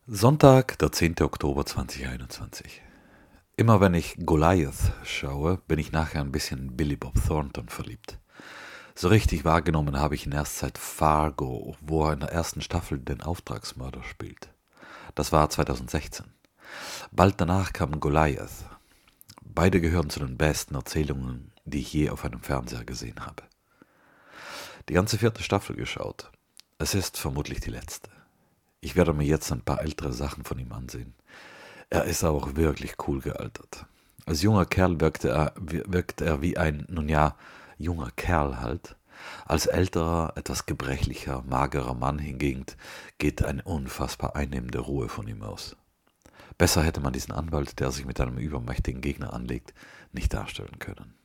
Sonntag, der 10. Oktober 2021. Immer wenn ich Goliath schaue, bin ich nachher ein bisschen in Billy Bob Thornton verliebt. So richtig wahrgenommen habe ich ihn erst seit Fargo, wo er in der ersten Staffel den Auftragsmörder spielt. Das war 2016. Bald danach kam Goliath. Beide gehören zu den besten Erzählungen, die ich je auf einem Fernseher gesehen habe. Die ganze vierte Staffel geschaut. Es ist vermutlich die letzte. Ich werde mir jetzt ein paar ältere Sachen von ihm ansehen. Er ist auch wirklich cool gealtert. Als junger Kerl wirkte er wie ein, nun ja, junger Kerl halt. Als älterer, etwas gebrechlicher, magerer Mann hingegen geht eine unfassbar einnehmende Ruhe von ihm aus. Besser hätte man diesen Anwalt, der sich mit einem übermächtigen Gegner anlegt, nicht darstellen können.